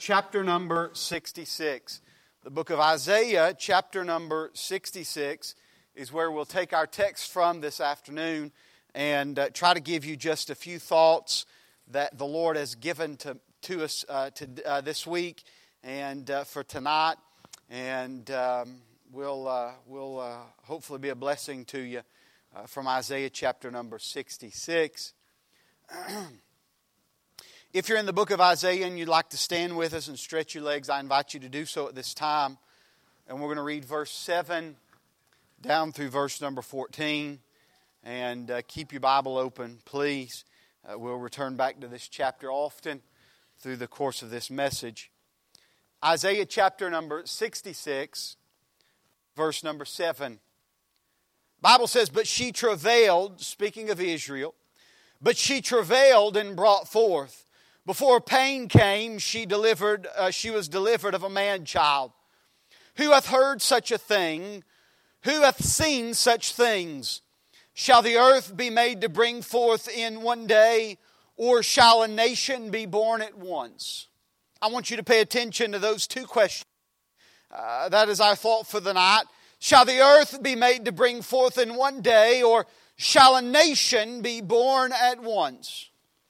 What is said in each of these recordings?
Chapter number 66. The book of Isaiah, chapter number 66, is where we'll take our text from this afternoon and try to give you just a few thoughts that the Lord has given to us this week and for tonight. And we'll hopefully be a blessing to you from Isaiah chapter number 66. If you're in the book of Isaiah and you'd like to stand with us and stretch your legs, I invite you to do so at this time. And we're going to read verse 7 down through verse number 14. And keep your Bible open, please. We'll return back to this chapter often through the course of this message. Isaiah chapter number 66, verse number 7. The Bible says, "But she travailed," speaking of Israel, "but she travailed and brought forth. Before pain came, she was delivered of a man-child. Who hath heard such a thing? Who hath seen such things? Shall the earth be made to bring forth in one day, or shall a nation be born at once?" I want you to pay attention to those two questions. That is our thought for the night. Shall the earth be made to bring forth in one day, or shall a nation be born at once?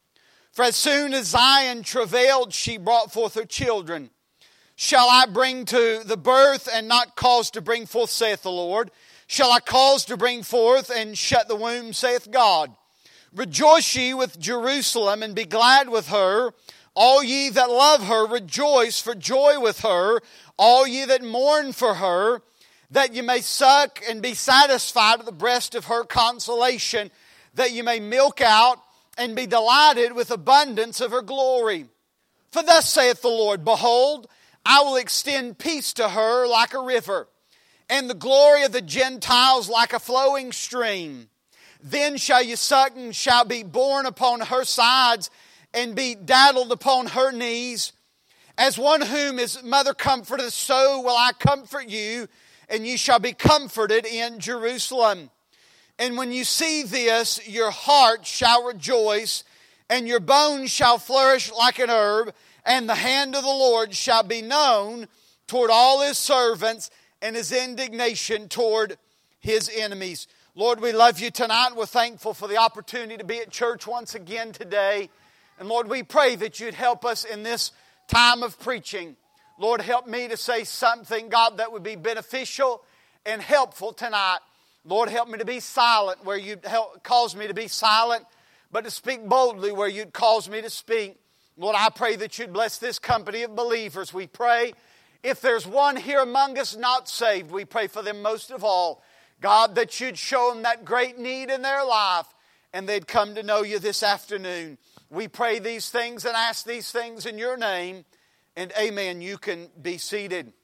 For as soon as Zion travailed, she brought forth her children. Shall I bring to the birth and not cause to bring forth, saith the Lord? Shall I cause to bring forth and shut the womb, saith God? Rejoice ye with Jerusalem and be glad with her. All ye that love her, rejoice for joy with her. All ye that mourn for her, that ye may suck and be satisfied at the breast of her consolation, that ye may milk out and be delighted with abundance of her glory. For thus saith the Lord, Behold, I will extend peace to her like a river, and the glory of the Gentiles like a flowing stream. Then shall ye suck and shall be borne upon her sides, and be daddled upon her knees. As one whom his mother comforteth, so will I comfort you, and ye shall be comforted in Jerusalem. And when you see this, your heart shall rejoice, and your bones shall flourish like an herb, and the hand of the Lord shall be known toward all His servants, and His indignation toward His enemies. Lord, we love You tonight. We're thankful for the opportunity to be at church once again today. And Lord, we pray that You'd help us in this time of preaching. Lord, help me to say something, God, that would be beneficial and helpful tonight. Lord, help me to be silent where You'd cause me to be silent, but to speak boldly where You'd cause me to speak. Lord, I pray that You'd bless this company of believers. We pray if there's one here among us not saved, we pray for them most of all. God, that You'd show them that great need in their life and they'd come to know You this afternoon. We pray these things and ask these things in Your name, and amen. You can be seated.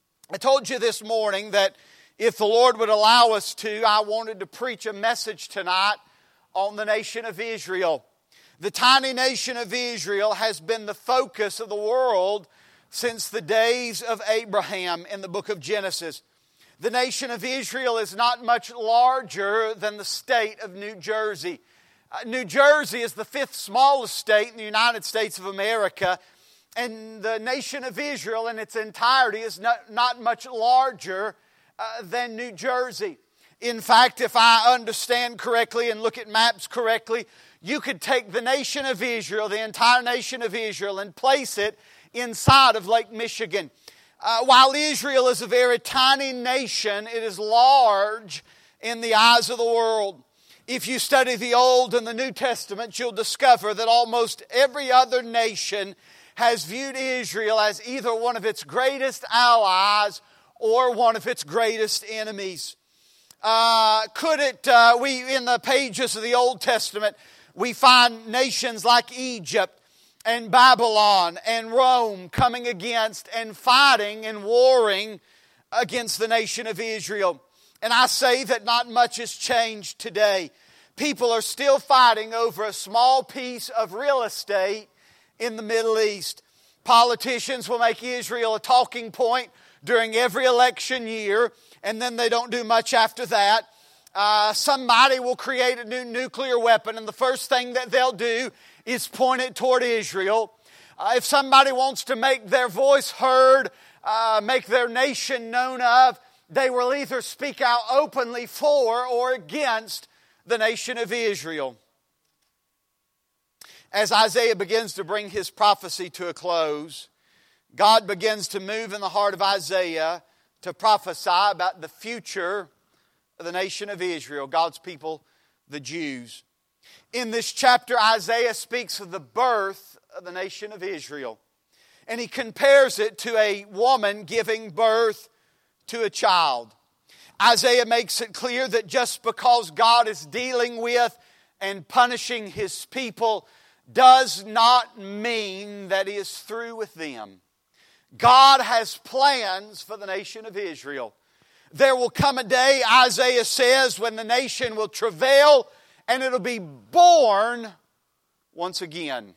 I told you this morning that if the Lord would allow us to, I wanted to preach a message tonight on the nation of Israel. The tiny nation of Israel has been the focus of the world since the days of Abraham in the book of Genesis. The nation of Israel is not much larger than the state of New Jersey. New Jersey is the fifth smallest state in the United States of America, and the nation of Israel in its entirety is not much larger than New Jersey. In fact, if I understand correctly and look at maps correctly, you could take the nation of Israel, the entire nation of Israel, and place it inside of Lake Michigan. While Israel is a very tiny nation, it is large in the eyes of the world. If you study the Old and the New Testament, you'll discover that almost every other nation has viewed Israel as either one of its greatest allies or one of its greatest enemies. In the pages of the Old Testament, we find nations like Egypt and Babylon and Rome coming against and fighting and warring against the nation of Israel. And I say that not much has changed today. People are still fighting over a small piece of real estate in the Middle East. Politicians will make Israel a talking point during every election year, and then they don't do much after that. Somebody will create a new nuclear weapon, and the first thing that they'll do is point it toward Israel. if somebody wants to make their voice heard, make their nation known of, they will either speak out openly for or against the nation of Israel. As Isaiah begins to bring his prophecy to a close, God begins to move in the heart of Isaiah to prophesy about the future of the nation of Israel, God's people, the Jews. In this chapter, Isaiah speaks of the birth of the nation of Israel. And he compares it to a woman giving birth to a child. Isaiah makes it clear that just because God is dealing with and punishing His people does not mean that He is through with them. God has plans for the nation of Israel. There will come a day, Isaiah says, when the nation will travail and it'll be born once again.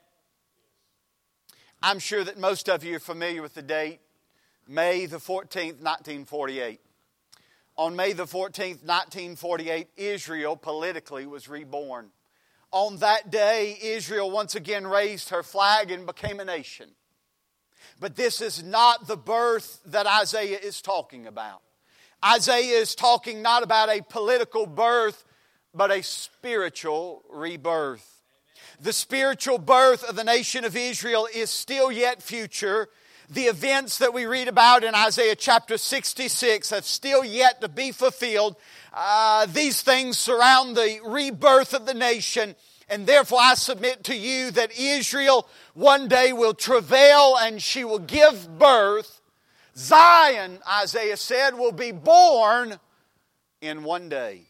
I'm sure that most of you are familiar with the date, May the 14th, 1948. On May the 14th, 1948, Israel politically was reborn. On that day, Israel once again raised her flag and became a nation. But this is not the birth that Isaiah is talking about. Isaiah is talking not about a political birth, but a spiritual rebirth. The spiritual birth of the nation of Israel is still yet future. The events that we read about in Isaiah chapter 66 have still yet to be fulfilled. These things surround the rebirth of the nation. And therefore I submit to you that Israel one day will travail and she will give birth. Zion, Isaiah said, will be born in one day.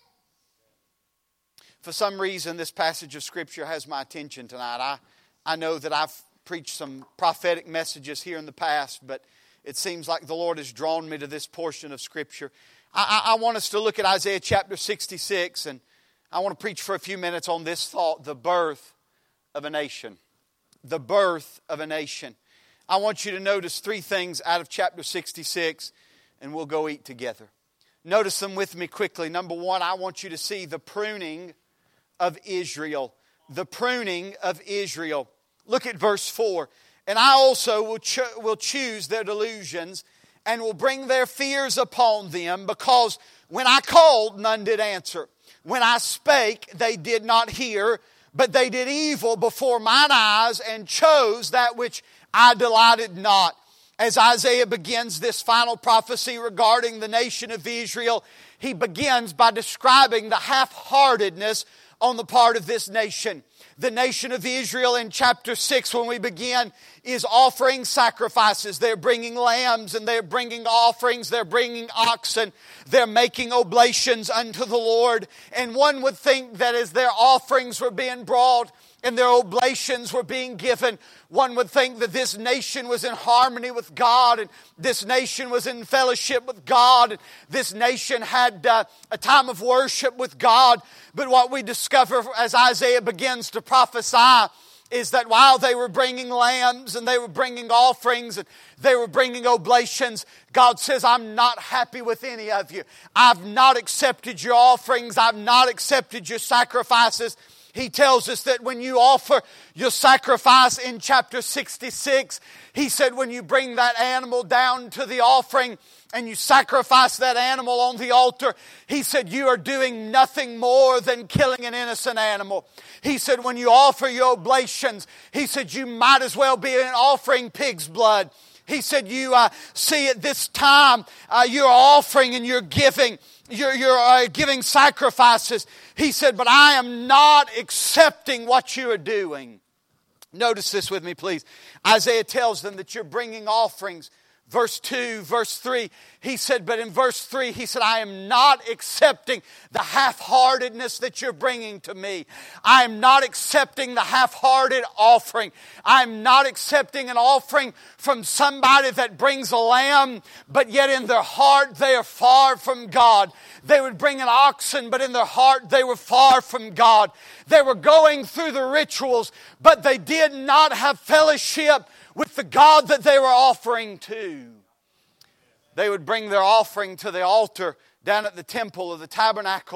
For some reason, this passage of Scripture has my attention tonight. I know that I've preached some prophetic messages here in the past, but it seems like the Lord has drawn me to this portion of Scripture. I want us to look at Isaiah chapter 66, and I want to preach for a few minutes on this thought, the birth of a nation. The birth of a nation. I want you to notice three things out of chapter 66, and we'll go eat together. Notice them with me quickly. Number one, I want you to see the pruning of Israel. The pruning of Israel. Look at verse 4. And I also will choose their delusions and will bring their fears upon them, because when I called, none did answer. When I spake, they did not hear, but they did evil before mine eyes and chose that which I delighted not. As Isaiah begins this final prophecy regarding the nation of Israel, he begins by describing the half-heartedness on the part of this nation. The nation of Israel in chapter 6, when we begin, is offering sacrifices. They're bringing lambs and they're bringing offerings. They're bringing oxen. They're making oblations unto the Lord. And one would think that as their offerings were being brought and their oblations were being given, one would think that this nation was in harmony with God, and this nation was in fellowship with God, and this nation had a time of worship with God. But what we discover as Isaiah begins to prophesy is that while they were bringing lambs and they were bringing offerings and they were bringing oblations, God says, I'm not happy with any of you. I've not accepted your offerings. I've not accepted your sacrifices. He tells us that when you offer your sacrifice in chapter 66, he said when you bring that animal down to the offering and you sacrifice that animal on the altar, he said you are doing nothing more than killing an innocent animal. He said when you offer your oblations, he said you might as well be offering pig's blood. He said you see at this time you're offering and you're giving. You're giving sacrifices. He said, but I am not accepting what you are doing. Notice this with me, please. Isaiah tells them that you're bringing offerings. Verse 2, verse 3, he said, but in verse 3, he said, I am not accepting the half-heartedness that you're bringing to me. I am not accepting the half-hearted offering. I am not accepting an offering from somebody that brings a lamb, but yet in their heart they are far from God. They would bring an oxen, but in their heart they were far from God. They were going through the rituals, but they did not have fellowship with the God that they were offering to. They would bring their offering to the altar down at the temple of the tabernacle,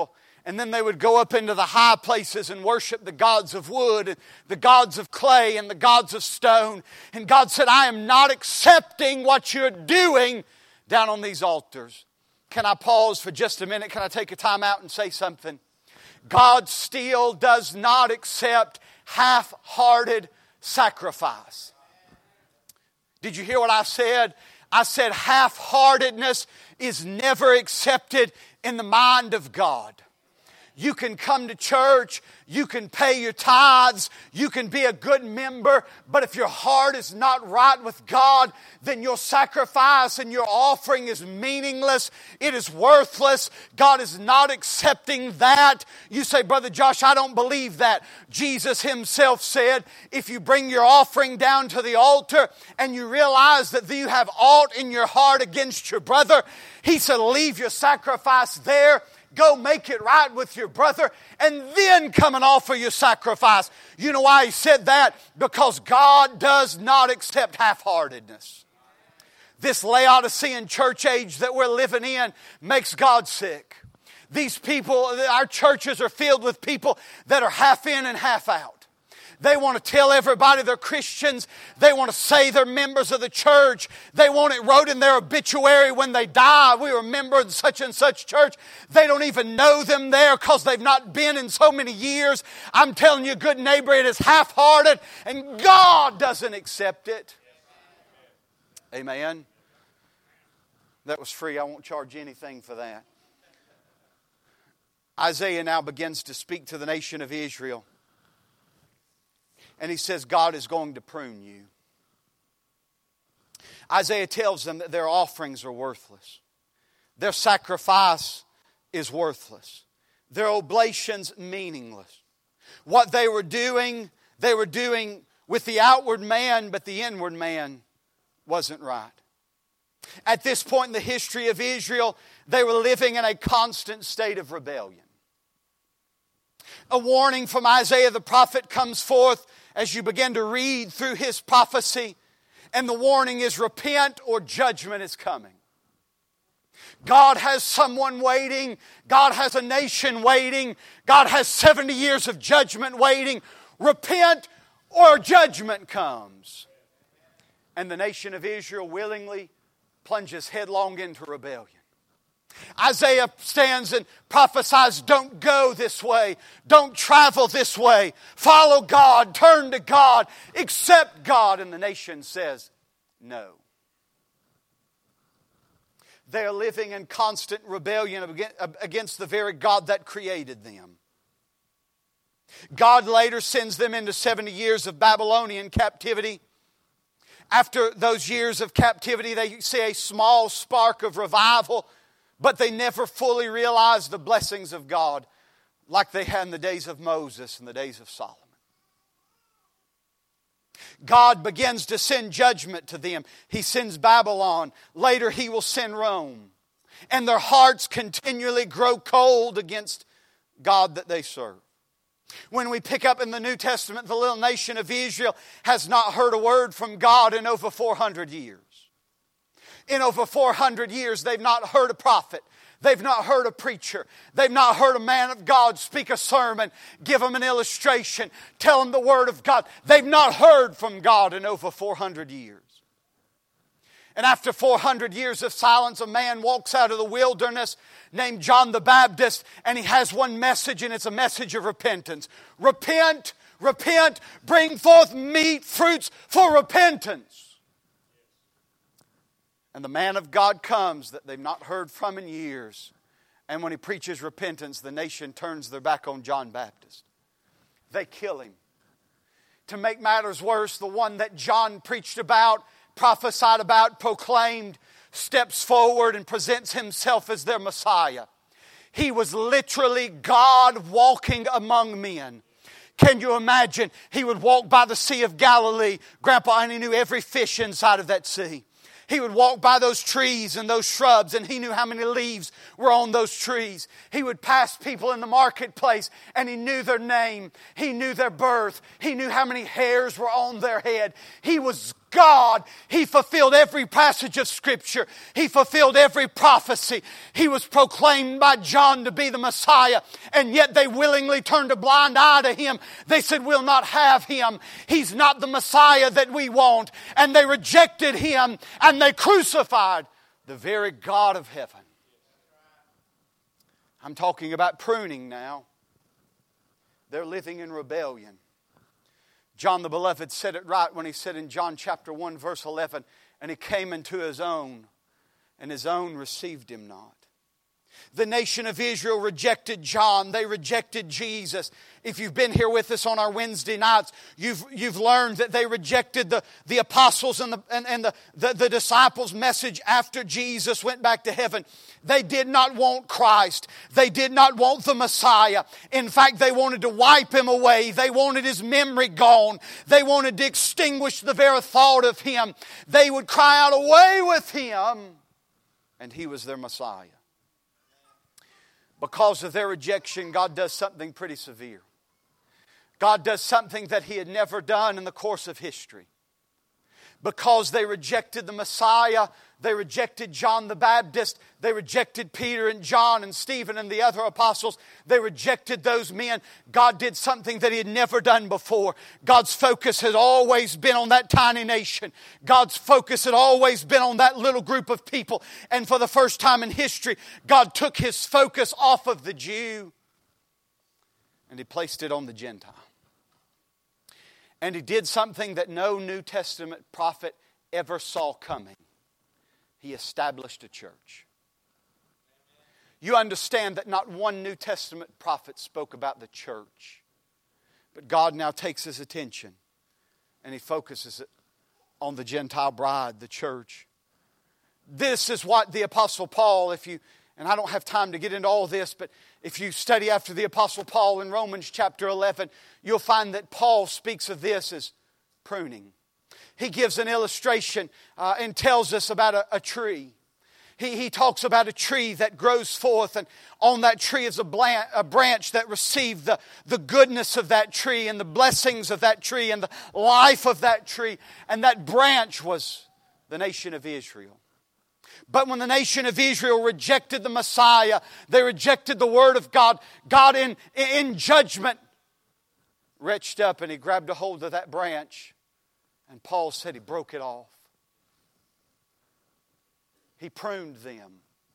And then they would go up into the high places and worship the gods of wood, and the gods of clay, and the gods of stone. And God said, I am not accepting what you're doing down on these altars. Can I pause for just a minute? Can I take a time out and say something? God still does not accept half-hearted sacrifice. Did you hear what I said? I said half-heartedness is never accepted in the mind of God. You can come to church, you can pay your tithes, you can be a good member, but if your heart is not right with God, then your sacrifice and your offering is meaningless. It is worthless. God is not accepting that. You say, Brother Josh, I don't believe that. Jesus Himself said, if you bring your offering down to the altar and you realize that you have aught in your heart against your brother, He said, leave your sacrifice there. Go make it right with your brother and then come and offer your sacrifice. You know why He said that? Because God does not accept half-heartedness. This Laodicean church age that we're living in makes God sick. These people, our churches are filled with people that are half in and half out. They want to tell everybody they're Christians. They want to say they're members of the church. They want it wrote in their obituary when they die. We were a member of such and such church. They don't even know them there because they've not been in so many years. I'm telling you, good neighbor, it is half-hearted and God doesn't accept it. Amen. That was free. I won't charge anything for that. Isaiah now begins to speak to the nation of Israel. And he says, God is going to prune you. Isaiah tells them that their offerings are worthless. Their sacrifice is worthless. Their oblations meaningless. What they were doing with the outward man, but the inward man wasn't right. At this point in the history of Israel, they were living in a constant state of rebellion. A warning from Isaiah the prophet comes forth as you begin to read through his prophecy. And the warning is repent or judgment is coming. God has someone waiting. God has a nation waiting. God has 70 years of judgment waiting. Repent or judgment comes. And the nation of Israel willingly plunges headlong into rebellion. Isaiah stands and prophesies, don't go this way. Don't travel this way. Follow God. Turn to God. Accept God. And the nation says, no. They are living in constant rebellion against the very God that created them. God later sends them into 70 years of Babylonian captivity. After those years of captivity, they see a small spark of revival. But they never fully realized the blessings of God like they had in the days of Moses and the days of Solomon. God begins to send judgment to them. He sends Babylon. Later He will send Rome. And their hearts continually grow cold against God that they serve. When we pick up in the New Testament, the little nation of Israel has not heard a word from God in over 400 years. In over 400 years, they've not heard a prophet. They've not heard a preacher. They've not heard a man of God speak a sermon, give them an illustration, tell them the Word of God. They've not heard from God in over 400 years. And after 400 years of silence, a man walks out of the wilderness named John the Baptist, and he has one message, and it's a message of repentance. Repent, repent, bring forth meat, fruits for repentance. And the man of God comes that they've not heard from in years. And when he preaches repentance, the nation turns their back on John Baptist. They kill him. To make matters worse, the one that John preached about, prophesied about, proclaimed, steps forward and presents himself as their Messiah. He was literally God walking among men. Can you imagine? He would walk by the Sea of Galilee, Grandpa, and he knew every fish inside of that sea. He would walk by those trees and those shrubs, and he knew how many leaves were on those trees. He would pass people in the marketplace, and he knew their name. He knew their birth. He knew how many hairs were on their head. He was God. He fulfilled every passage of Scripture. He fulfilled every prophecy. He was proclaimed by John to be the Messiah, and yet they willingly turned a blind eye to Him. They said, we'll not have Him. He's not the Messiah that we want. And they rejected Him, and they crucified the very God of heaven. I'm talking about pruning now. They're living in rebellion. John the Beloved said it right when he said in John chapter 1 verse 11, and He came into His own, and His own received Him not. The nation of Israel rejected John. They rejected Jesus. If you've been here with us on our Wednesday nights, you've learned that they rejected the apostles and the disciples' message after Jesus went back to heaven. They did not want Christ. They did not want the Messiah. In fact, they wanted to wipe Him away. They wanted His memory gone. They wanted to extinguish the very thought of Him. They would cry out, away with Him. And He was their Messiah. Because of their rejection, God does something pretty severe. God does something that He had never done in the course of history. Because they rejected the Messiah, they rejected John the Baptist, they rejected Peter and John and Stephen and the other apostles, they rejected those men. God did something that He had never done before. God's focus had always been on that tiny nation. God's focus had always been on that little group of people. And for the first time in history, God took His focus off of the Jew and He placed it on the Gentile. And He did something that no New Testament prophet ever saw coming. He established a church. You understand that not one New Testament prophet spoke about the church. But God now takes His attention and He focuses it on the Gentile bride, the church. This is what the Apostle Paul, and I don't have time to get into all this, but if you study after the Apostle Paul in Romans chapter 11, you'll find that Paul speaks of this as pruning. He gives an illustration and tells us about a tree. He talks about a tree that grows forth, and on that tree is a branch that received the goodness of that tree and the blessings of that tree and the life of that tree. And that branch was the nation of Israel. But when the nation of Israel rejected the Messiah, they rejected the Word of God. God in judgment reached up and He grabbed a hold of that branch. And Paul said He broke it off. He pruned them.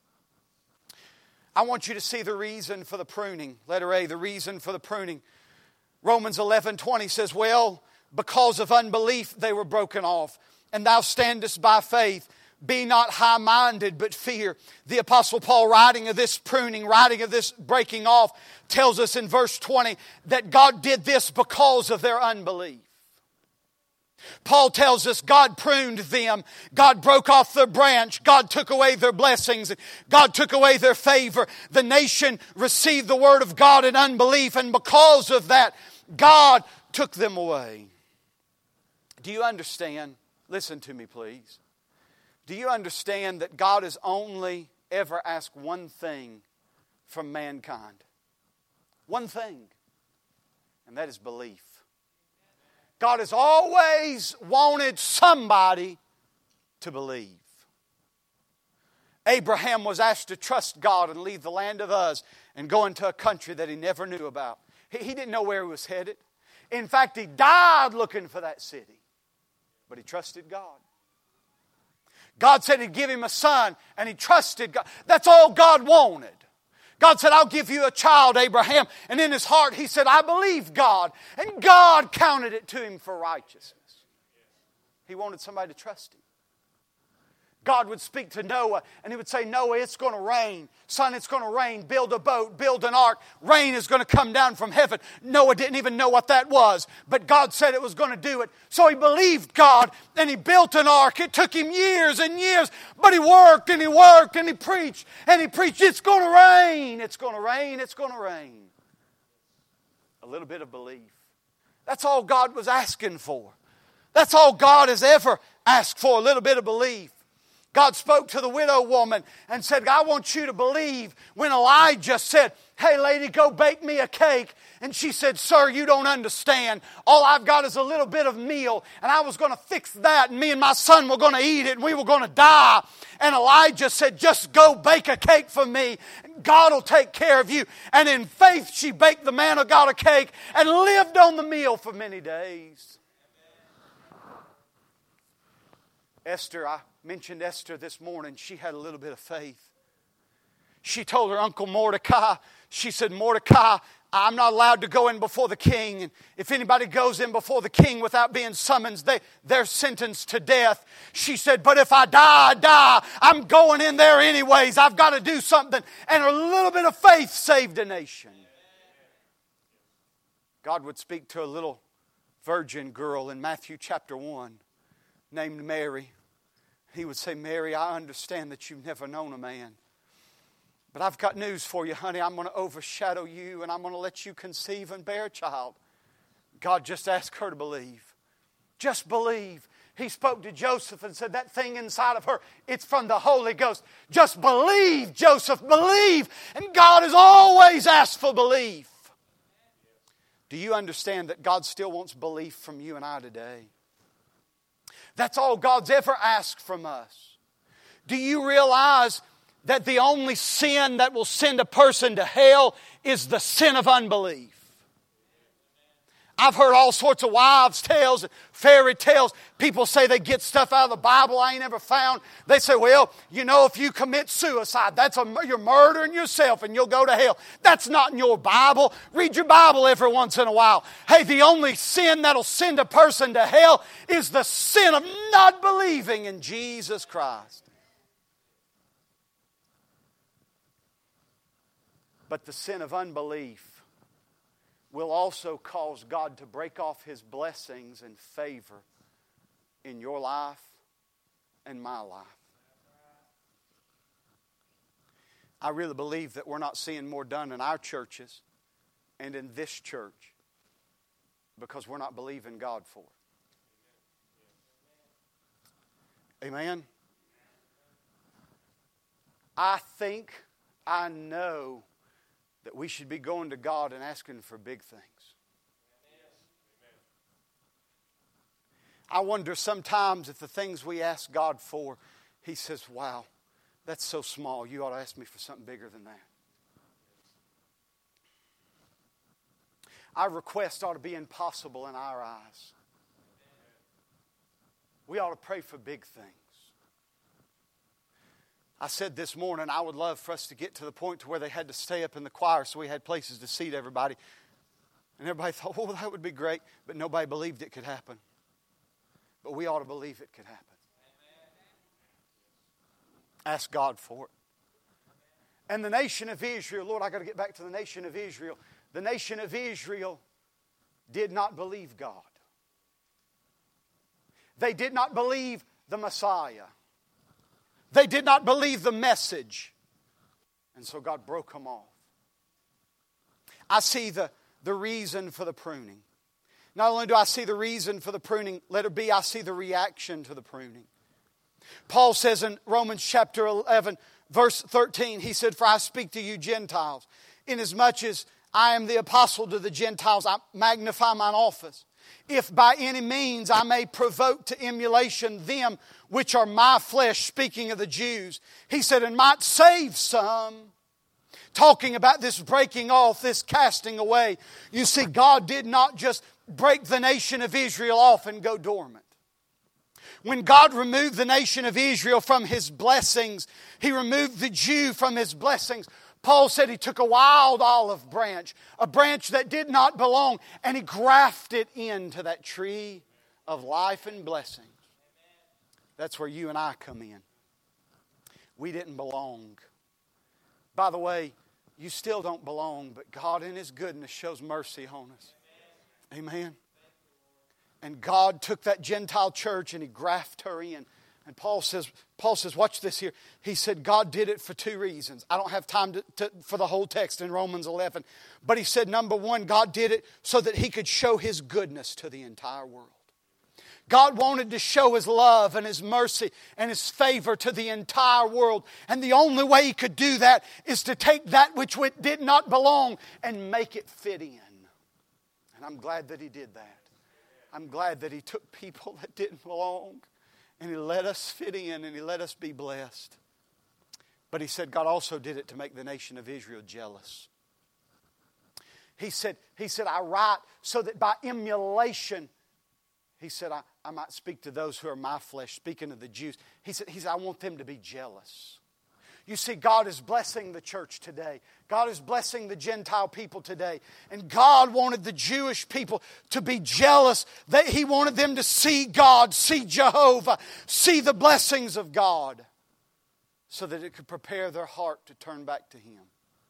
I want you to see the reason for the pruning. Letter A, the reason for the pruning. Romans 11:20 says, well, because of unbelief they were broken off. And thou standest by faith. Be not high-minded, but fear. The Apostle Paul, writing of this pruning, writing of this breaking off, tells us in verse 20 that God did this because of their unbelief. Paul tells us God pruned them. God broke off their branch. God took away their blessings. God took away their favor. The nation received the Word of God in unbelief, and because of that, God took them away. Do you understand? Listen to me, please. Do you understand that God has only ever asked one thing from mankind? One thing. And that is belief. God has always wanted somebody to believe. Abraham was asked to trust God and leave the land of Uz and go into a country that he never knew about. He didn't know where he was headed. In fact, he died looking for that city. But he trusted God. God said He'd give him a son, and he trusted God. That's all God wanted. God said, I'll give you a child, Abraham. And in his heart, he said, I believe God. And God counted it to him for righteousness. He wanted somebody to trust Him. God would speak to Noah, and He would say, Noah, it's going to rain. Son, it's going to rain. Build a boat. Build an ark. Rain is going to come down from heaven. Noah didn't even know what that was, but God said it was going to do it. So he believed God, and he built an ark. It took him years and years, but he worked, and he worked, and he preached, and he preached, it's going to rain. It's going to rain. It's going to rain. A little bit of belief. That's all God was asking for. That's all God has ever asked for, a little bit of belief. God spoke to the widow woman and said, I want you to believe when Elijah said, hey lady, go bake me a cake. And she said, sir, you don't understand. All I've got is a little bit of meal. And I was going to fix that. And me and my son were going to eat it. And we were going to die. And Elijah said, just go bake a cake for me. God will take care of you. And in faith, she baked the man of God a cake and lived on the meal for many days. Esther, I mentioned Esther this morning. She had a little bit of faith. She told her uncle Mordecai, she said, Mordecai, I'm not allowed to go in before the king. And if anybody goes in before the king without being summoned, they're sentenced to death. She said, but if I die, I die. I'm going in there anyways. I've got to do something. And a little bit of faith saved a nation. God would speak to a little virgin girl in Matthew chapter 1 named Mary. He would say, Mary, I understand that you've never known a man. But I've got news for you, honey. I'm going to overshadow you and I'm going to let you conceive and bear a child. God just asked her to believe. Just believe. He spoke to Joseph and said, that thing inside of her, it's from the Holy Ghost. Just believe, Joseph, believe. And God has always asked for belief. Do you understand that God still wants belief from you and I today? That's all God's ever asked from us. Do you realize that the only sin that will send a person to hell is the sin of unbelief? I've heard all sorts of wives' tales, fairy tales. People say they get stuff out of the Bible I ain't never found. They say, well, you know, if you commit suicide, you're murdering yourself and you'll go to hell. That's not in your Bible. Read your Bible every once in a while. Hey, the only sin that'll send a person to hell is the sin of not believing in Jesus Christ. But the sin of unbelief will also cause God to break off His blessings and favor in your life and my life. I really believe that we're not seeing more done in our churches and in this church because we're not believing God for it. Amen? I know that we should be going to God and asking for big things. I wonder sometimes if the things we ask God for, He says, wow, that's so small. You ought to ask me for something bigger than that. Our request ought to be impossible in our eyes. We ought to pray for big things. I said this morning, I would love for us to get to the point to where they had to stay up in the choir so we had places to seat everybody. And everybody thought, oh, that would be great. But nobody believed it could happen. But we ought to believe it could happen. Ask God for it. And the nation of Israel, Lord, I got to get back to the nation of Israel. The nation of Israel did not believe God. They did not believe the Messiah. They did not believe the message. And so God broke them off. I see the reason for the pruning. Not only do I see the reason for the pruning, letter B, I see the reaction to the pruning. Paul says in Romans chapter 11, verse 13, he said, for I speak to you Gentiles, inasmuch as I am the apostle to the Gentiles, I magnify mine office. If by any means I may provoke to emulation them which are my flesh, speaking of the Jews. He said, and might save some. Talking about this breaking off, this casting away. You see, God did not just break the nation of Israel off and go dormant. When God removed the nation of Israel from His blessings, He removed the Jew from His blessings. Paul said He took a wild olive branch, a branch that did not belong, and He grafted it into that tree of life and blessings. That's where you and I come in. We didn't belong. By the way, you still don't belong, but God in His goodness shows mercy on us. Amen. And God took that Gentile church and He grafted her in. And Paul says, watch this here. He said God did it for two reasons. I don't have time for the whole text in Romans 11. But he said, number one, God did it so that He could show His goodness to the entire world. God wanted to show His love and His mercy and His favor to the entire world. And the only way He could do that is to take that which did not belong and make it fit in. And I'm glad that He did that. I'm glad that He took people that didn't belong and He let us fit in and He let us be blessed. But He said God also did it to make the nation of Israel jealous. He said, I write so that by emulation, He said, I might speak to those who are my flesh, speaking of the Jews. He said, I want them to be jealous. You see, God is blessing the church today. God is blessing the Gentile people today. And God wanted the Jewish people to be jealous. That He wanted them to see God, see Jehovah, see the blessings of God, so that it could prepare their heart to turn back to Him.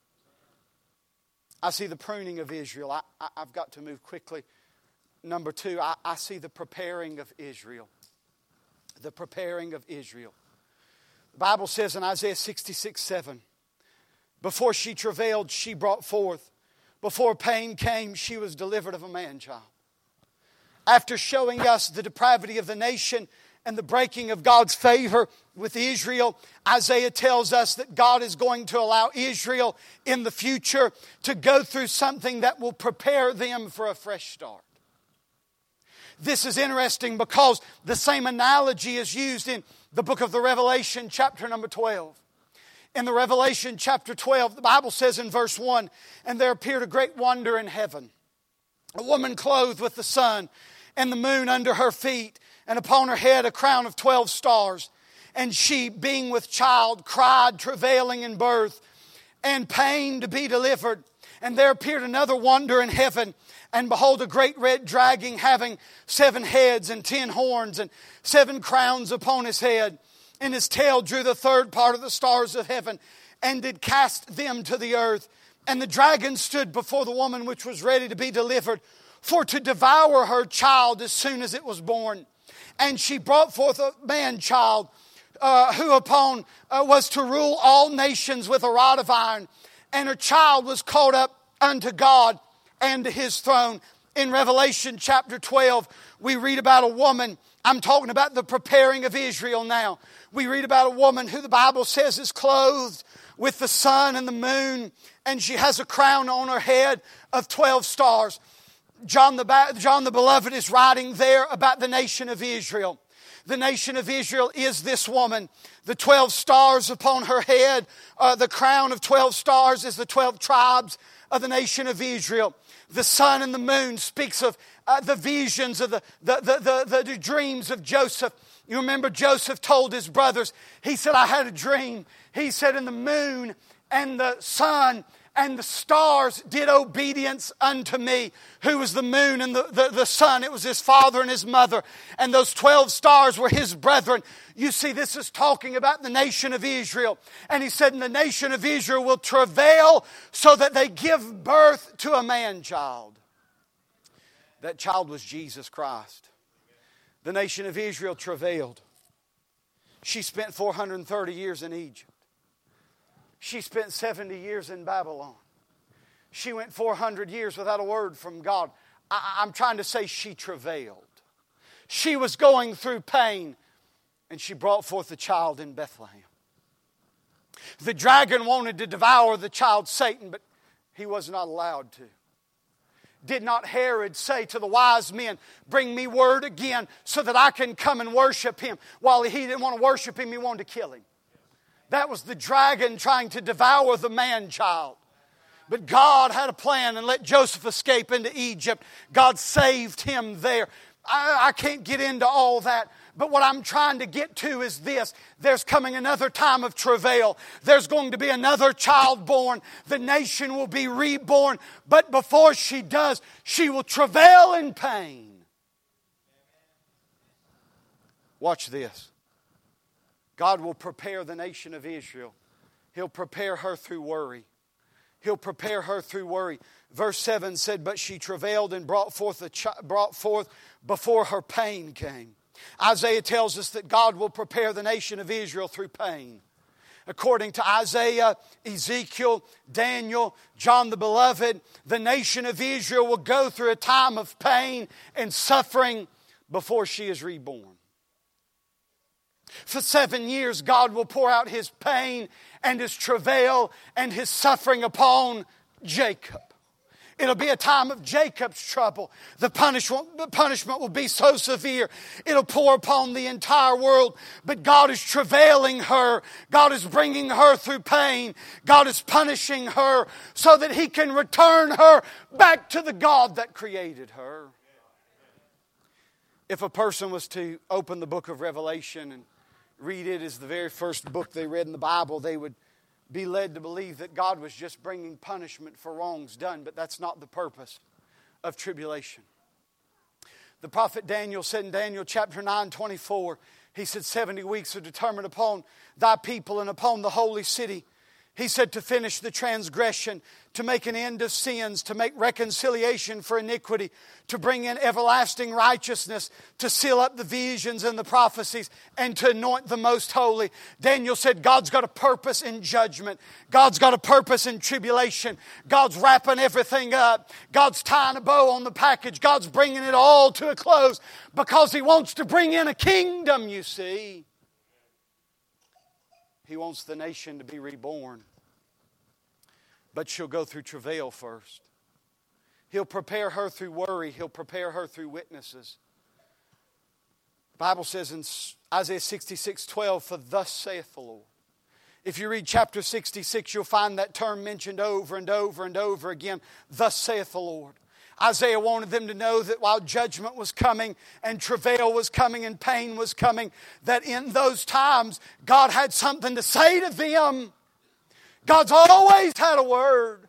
I see the pruning of Israel. I've got to move quickly. Number two, I see the preparing of Israel. The preparing of Israel. The Bible says in Isaiah 66:7, before she travailed, she brought forth. Before pain came, she was delivered of a man-child. After showing us the depravity of the nation and the breaking of God's favor with Israel, Isaiah tells us that God is going to allow Israel in the future to go through something that will prepare them for a fresh start. This is interesting because the same analogy is used in the book of the Revelation, chapter number 12. In the Revelation chapter 12, the Bible says in verse 1, and there appeared a great wonder in heaven, a woman clothed with the sun and the moon under her feet, and upon her head a crown of 12 stars. And she, being with child, cried, travailing in birth, and pain to be delivered. And there appeared another wonder in heaven, and behold, a great red dragon having 7 heads and 10 horns and 7 crowns upon his head. And his tail drew the third part of the stars of heaven, and did cast them to the earth. And the dragon stood before the woman which was ready to be delivered, for to devour her child as soon as it was born. And she brought forth a man-child, who upon was to rule all nations with a rod of iron. And her child was caught up unto God and to His throne. In Revelation chapter 12, we read about a woman. I'm talking about the preparing of Israel now. We read about a woman who the Bible says is clothed with the sun and the moon, and she has a crown on her head of 12 stars. John the Beloved is writing there about the nation of Israel. The nation of Israel is this woman. The 12 stars upon her head, the crown of 12 stars is the 12 tribes of the nation of Israel. The sun and the moon speaks of the visions of the dreams of Joseph. You remember Joseph told his brothers, he said, I had a dream. He said, and the moon and the sun and the stars did obedience unto me. Who was the moon and the sun? It was his father and his mother. And those 12 stars were his brethren. You see, this is talking about the nation of Israel. And he said, and the nation of Israel will travail so that they give birth to a man-child. That child was Jesus Christ. The nation of Israel travailed. She spent 430 years in Egypt. She spent 70 years in Babylon. She went 400 years without a word from God. I'm trying to say she travailed. She was going through pain, and she brought forth a child in Bethlehem. The dragon wanted to devour the child Satan, but he was not allowed to. Did not Herod say to the wise men, bring me word again so that I can come and worship him? While he didn't want to worship him, he wanted to kill him. That was the dragon trying to devour the man-child. But God had a plan and let Joseph escape into Egypt. God saved him there. I can't get into all that. But what I'm trying to get to is this. There's coming another time of travail. There's going to be another child born. The nation will be reborn. But before she does, she will travail in pain. Watch this. God will prepare the nation of Israel. He'll prepare her through worry. He'll prepare her through worry. Verse 7 said, but she travailed and brought forth before her pain came. Isaiah tells us that God will prepare the nation of Israel through pain. According to Isaiah, Ezekiel, Daniel, John the Beloved, the nation of Israel will go through a time of pain and suffering before she is reborn. For 7 years, God will pour out His pain and His travail and His suffering upon Jacob. It'll be a time of Jacob's trouble. The punishment will be so severe, it'll pour upon the entire world. But God is travailing her. God is bringing her through pain. God is punishing her so that He can return her back to the God that created her. If a person was to open the book of Revelation and read it as the very first book they read in the Bible, they would be led to believe that God was just bringing punishment for wrongs done, but that's not the purpose of tribulation. The prophet Daniel said in Daniel chapter 9:24, he said, 70 weeks are determined upon thy people and upon the holy city. He said to finish the transgression, to make an end of sins, to make reconciliation for iniquity, to bring in everlasting righteousness, to seal up the visions and the prophecies, and to anoint the most holy. Daniel said God's got a purpose in judgment. God's got a purpose in tribulation. God's wrapping everything up. God's tying a bow on the package. God's bringing it all to a close because He wants to bring in a kingdom, you see. He wants the nation to be reborn. But she'll go through travail first. He'll prepare her through worry. He'll prepare her through witnesses. The Bible says in Isaiah 66:12, for thus saith the Lord. If you read chapter 66, you'll find that term mentioned over and over and over again. Thus saith the Lord. Isaiah wanted them to know that while judgment was coming and travail was coming and pain was coming, that in those times God had something to say to them. God's always had a word.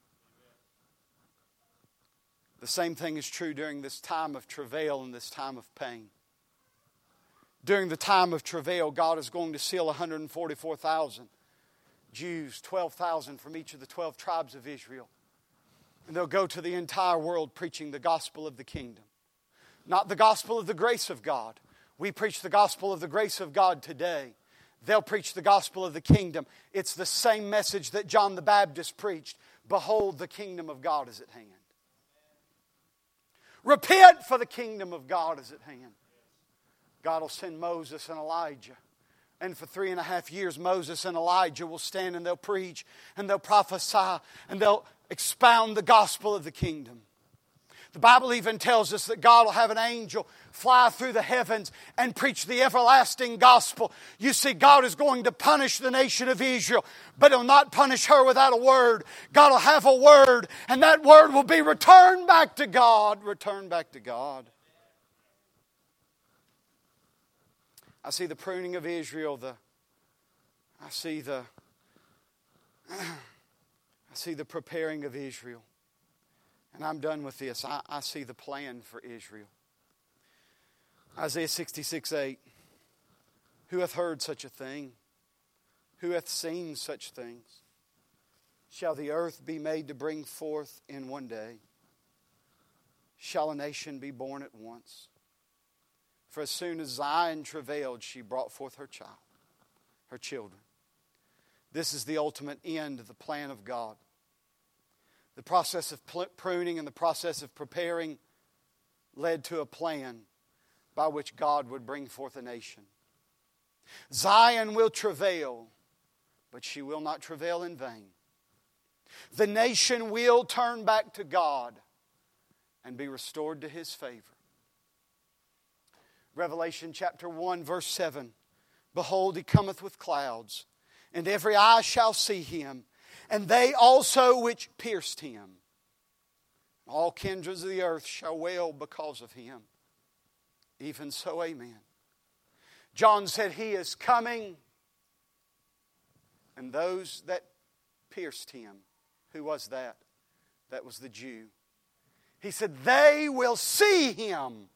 The same thing is true during this time of travail and this time of pain. During the time of travail, God is going to seal 144,000 Jews, 12,000 from each of the 12 tribes of Israel. And they'll go to the entire world preaching the gospel of the kingdom. Not the gospel of the grace of God. We preach the gospel of the grace of God today. They'll preach the gospel of the kingdom. It's the same message that John the Baptist preached. Behold, the kingdom of God is at hand. Repent, for the kingdom of God is at hand. God will send Moses and Elijah. And for 3.5 years, Moses and Elijah will stand and they'll preach and they'll prophesy and they'll expound the gospel of the kingdom. The Bible even tells us that God will have an angel fly through the heavens and preach the everlasting gospel. You see, God is going to punish the nation of Israel, but He'll not punish her without a word. God will have a word, and that word will be returned back to God. Returned back to God. I see the pruning of Israel. I see the preparing of Israel. And I'm done with this. I see the plan for Israel. Isaiah 66:8. Who hath heard such a thing? Who hath seen such things? Shall the earth be made to bring forth in one day? Shall a nation be born at once? For as soon as Zion travailed, she brought forth her children. This is the ultimate end of the plan of God. The process of pruning and the process of preparing led to a plan by which God would bring forth a nation. Zion will travail, but she will not travail in vain. The nation will turn back to God and be restored to His favor. Revelation chapter 1 verse 7. Behold, He cometh with clouds, and every eye shall see Him, and they also which pierced Him. All kindreds of the earth shall wail because of Him. Even so, amen. John said, He is coming. And those that pierced Him, who was that? That was the Jew. He said, they will see Him.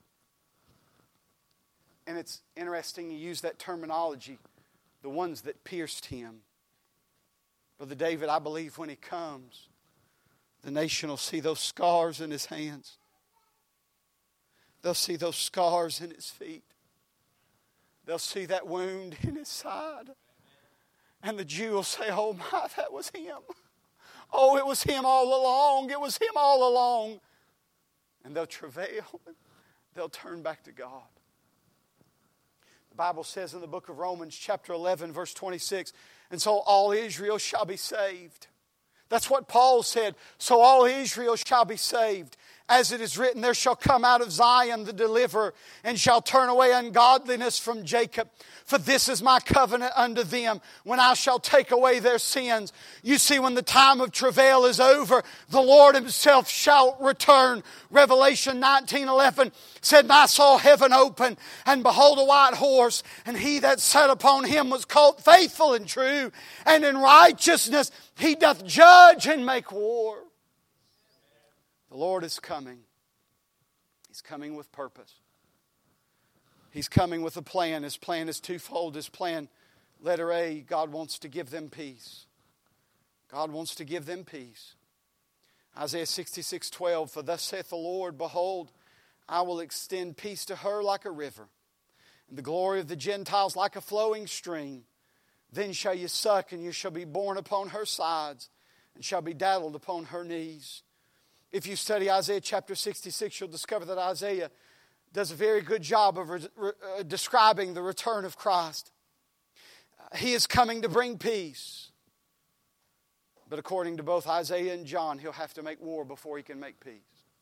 And it's interesting you use that terminology, the ones that pierced Him. Brother David, I believe when He comes, the nation will see those scars in His hands. They'll see those scars in His feet. They'll see that wound in His side. And the Jew will say, oh my, that was Him. Oh, it was Him all along. It was Him all along. And they'll travail. they'll turn back to God. The Bible says in the book of Romans chapter 11 verse 26, and so all Israel shall be saved. That's what Paul said. So all Israel shall be saved. As it is written, there shall come out of Zion the deliverer, and shall turn away ungodliness from Jacob. For this is my covenant unto them, when I shall take away their sins. You see, when the time of travail is over, the Lord Himself shall return. Revelation 19:11 said, and I saw heaven open, and behold a white horse, and He that sat upon him was called Faithful and True, and in righteousness He doth judge and make war. The Lord is coming. He's coming with purpose. He's coming with a plan. His plan is twofold. His plan, letter A, God wants to give them peace. God wants to give them peace. Isaiah 66:12, for thus saith the Lord, behold, I will extend peace to her like a river, and the glory of the Gentiles like a flowing stream. Then shall you suck, and you shall be borne upon her sides, and shall be daddled upon her knees. If you study Isaiah chapter 66, you'll discover that Isaiah does a very good job of describing the return of Christ. He is coming to bring peace. But according to both Isaiah and John, He'll have to make war before He can make peace.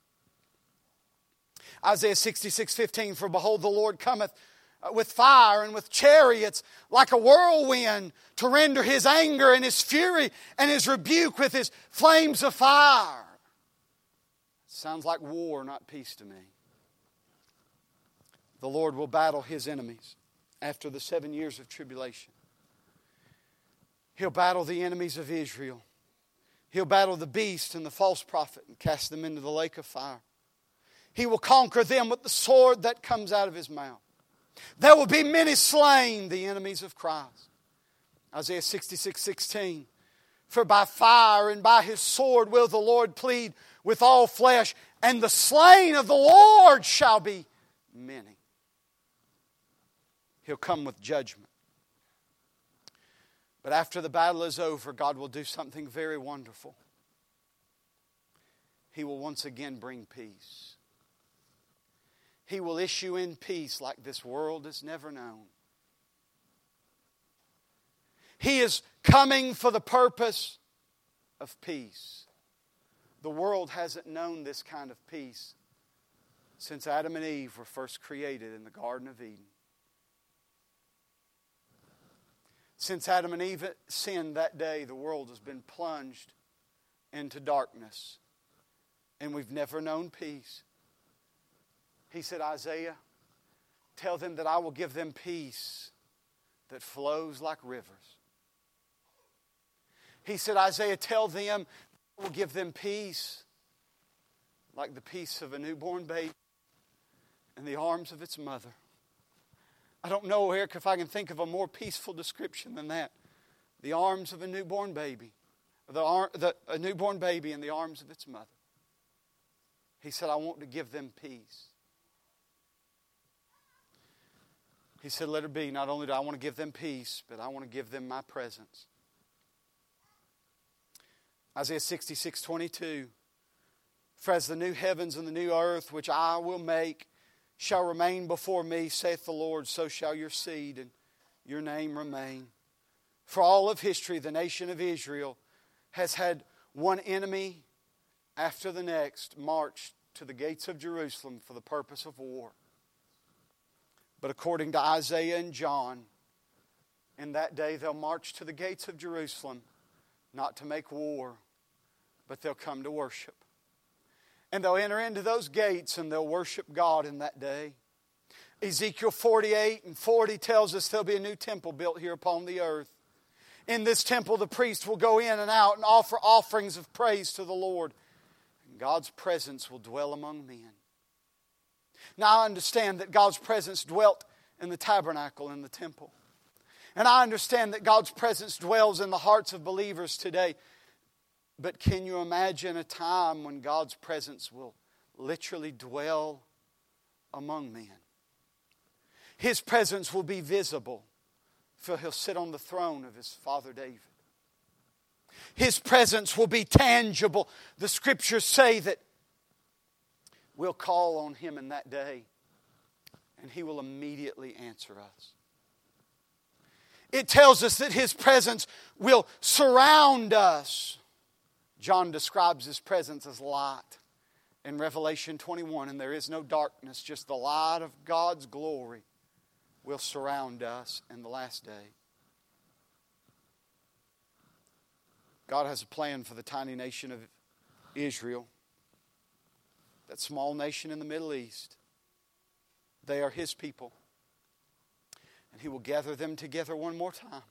Isaiah 66:15, for behold, the Lord cometh with fire and with chariots like a whirlwind, to render His anger and His fury and His rebuke with His flames of fire. Sounds like war, not peace to me. The Lord will battle His enemies after the 7 years of tribulation. He'll battle the enemies of Israel. He'll battle the beast and the false prophet and cast them into the lake of fire. He will conquer them with the sword that comes out of His mouth. There will be many slain, the enemies of Christ. Isaiah 66:16. For by fire and by His sword will the Lord plead with all flesh, and the slain of the Lord shall be many. He'll come with judgment. But after the battle is over, God will do something very wonderful. He will once again bring peace. He will issue in peace like this world has never known. He is coming for the purpose of peace. The world hasn't known this kind of peace since Adam and Eve were first created in the Garden of Eden. Since Adam and Eve sinned that day, the world has been plunged into darkness, and we've never known peace. He said, Isaiah, tell them that I will give them peace that flows like rivers. He said, Isaiah, tell them I will give them peace like the peace of a newborn baby in the arms of its mother. I don't know, Eric, if I can think of a more peaceful description than that. The arms of a newborn baby. A newborn baby in the arms of its mother. He said, I want to give them peace. He said, let it be. Not only do I want to give them peace, but I want to give them my presence. Isaiah 66:22. For as the new heavens and the new earth which I will make shall remain before me, saith the Lord, so shall your seed and your name remain. For all of history, the nation of Israel has had one enemy after the next march to the gates of Jerusalem for the purpose of war. But according to Isaiah and John, in that day they'll march to the gates of Jerusalem not to make war, but they'll come to worship. And they'll enter into those gates and they'll worship God in that day. Ezekiel 48:40 tells us there'll be a new temple built here upon the earth. In this temple the priest will go in and out and offer offerings of praise to the Lord. And God's presence will dwell among men. Now I understand that God's presence dwelt in the tabernacle in the temple. And I understand that God's presence dwells in the hearts of believers today. But can you imagine a time when God's presence will literally dwell among men? His presence will be visible, for He'll sit on the throne of His father David. His presence will be tangible. The Scriptures say that we'll call on Him in that day and He will immediately answer us. It tells us that His presence will surround us. John describes His presence as light in Revelation 21, and there is no darkness, just the light of God's glory will surround us in the last day. God has a plan for the tiny nation of Israel, that small nation in the Middle East. They are His people. And He will gather them together one more time.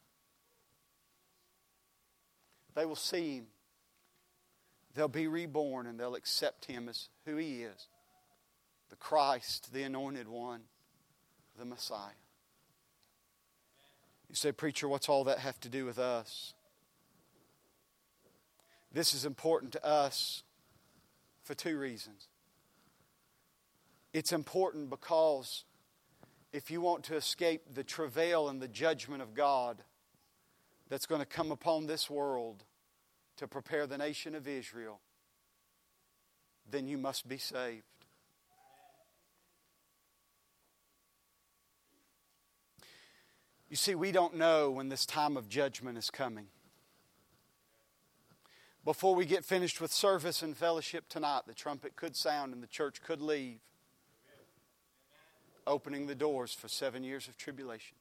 They will see Him. They'll be reborn and they'll accept Him as who He is. The Christ, the Anointed One, the Messiah. You say, preacher, what's all that have to do with us? This is important to us for two reasons. It's important because if you want to escape the travail and the judgment of God that's going to come upon this world to prepare the nation of Israel, then you must be saved. You see, we don't know when this time of judgment is coming. Before we get finished with service and fellowship tonight, the trumpet could sound and the church could leave, opening the doors for 7 years of tribulation.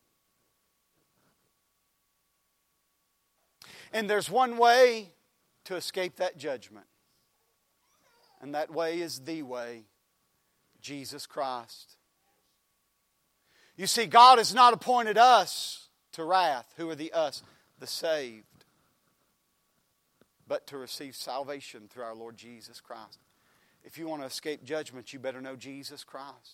And there's one way to escape that judgment. And that way is the way, Jesus Christ. You see, God has not appointed us to wrath. Who are the us? The saved. But to receive salvation through our Lord Jesus Christ. If you want to escape judgment, you better know Jesus Christ.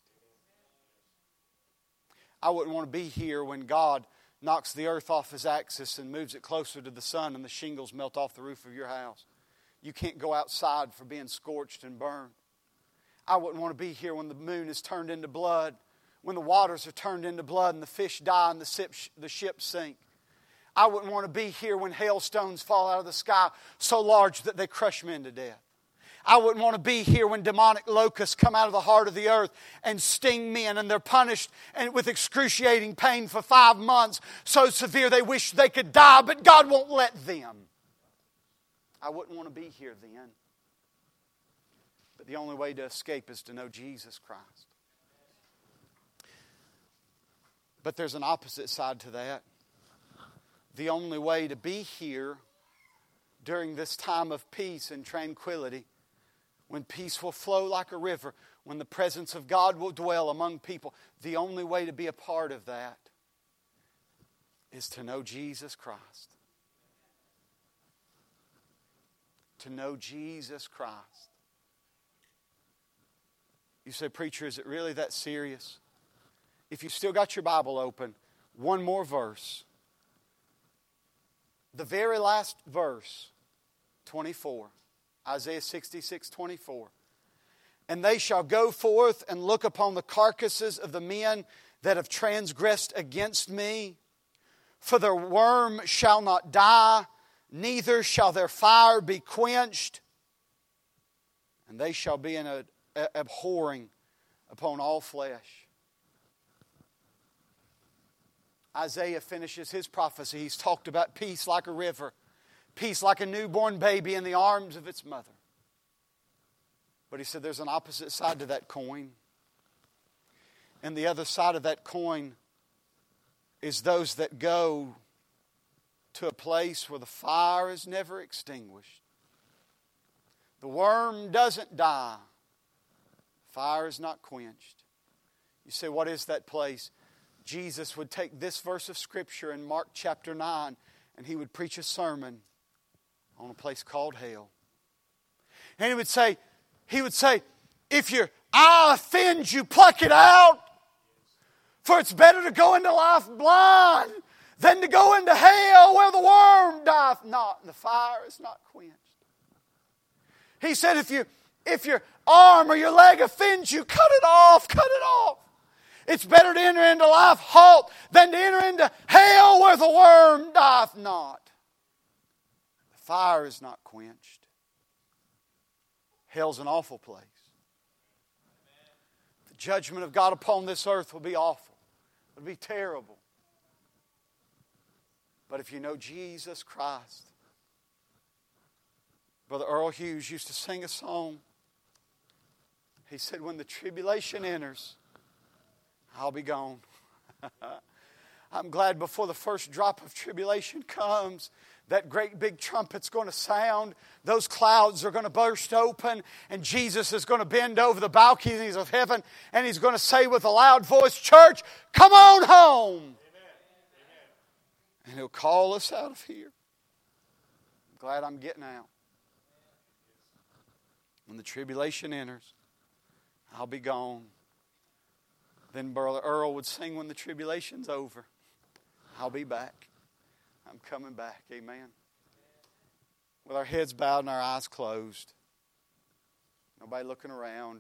I wouldn't want to be here when God knocks the earth off His axis and moves it closer to the sun and the shingles melt off the roof of your house. You can't go outside for being scorched and burned. I wouldn't want to be here when the moon is turned into blood, when the waters are turned into blood and the fish die and the ships sink. I wouldn't want to be here when hailstones fall out of the sky so large that they crush men to death. I wouldn't want to be here when demonic locusts come out of the heart of the earth and sting men and they're punished and with excruciating pain for 5 months, so severe they wish they could die, but God won't let them. I wouldn't want to be here then. But the only way to escape is to know Jesus Christ. But there's an opposite side to that. The only way to be here during this time of peace and tranquility, when peace will flow like a river, when the presence of God will dwell among people, the only way to be a part of that is to know Jesus Christ. To know Jesus Christ. You say, preacher, is it really that serious? If you've still got your Bible open, one more verse. The very last verse, 24. Isaiah 66:24. And they shall go forth and look upon the carcasses of the men that have transgressed against me. For their worm shall not die, neither shall their fire be quenched. And they shall be an abhorring upon all flesh. Isaiah finishes his prophecy. He's talked about peace like a river. Peace like a newborn baby in the arms of its mother. But he said there's an opposite side to that coin. And the other side of that coin is those that go to a place where the fire is never extinguished. The worm doesn't die. Fire is not quenched. You say, what is that place? Jesus would take this verse of Scripture in Mark chapter 9 and He would preach a sermon on a place called hell. And He would say, if your eye offends you, pluck it out. For it's better to go into life blind than to go into hell where the worm dieth not and the fire is not quenched. He said, if your arm or your leg offends you, cut it off, cut it off. It's better to enter into life halt than to enter into hell where the worm dieth not. The fire is not quenched. Hell's an awful place. The judgment of God upon this earth will be awful. It will be terrible. But if you know Jesus Christ, Brother Earl Hughes used to sing a song. He said, when the tribulation enters, I'll be gone. I'm glad before the first drop of tribulation comes, that great big trumpet's going to sound. Those clouds are going to burst open, and Jesus is going to bend over the balconies of heaven, and He's going to say with a loud voice, church, come on home. Amen. And He'll call us out of here. I'm glad I'm getting out. When the tribulation enters, I'll be gone. Then Brother Earl would sing, when the tribulation's over, I'll be back. I'm coming back. Amen. With our heads bowed and our eyes closed. Nobody looking around.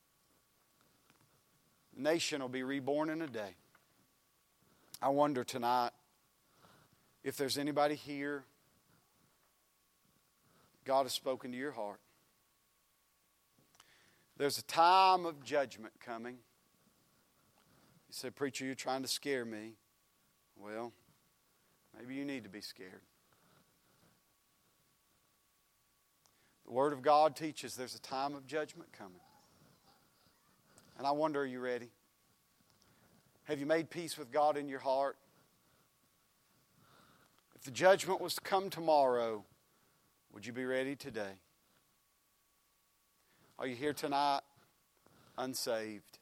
The nation will be reborn in a day. I wonder tonight if there's anybody here God has spoken to your heart. There's a time of judgment coming. You say, preacher, you're trying to scare me. Well, maybe you need to be scared. The Word of God teaches there's a time of judgment coming. And I wonder, are you ready? Have you made peace with God in your heart? If the judgment was to come tomorrow, would you be ready today? Are you here tonight unsaved?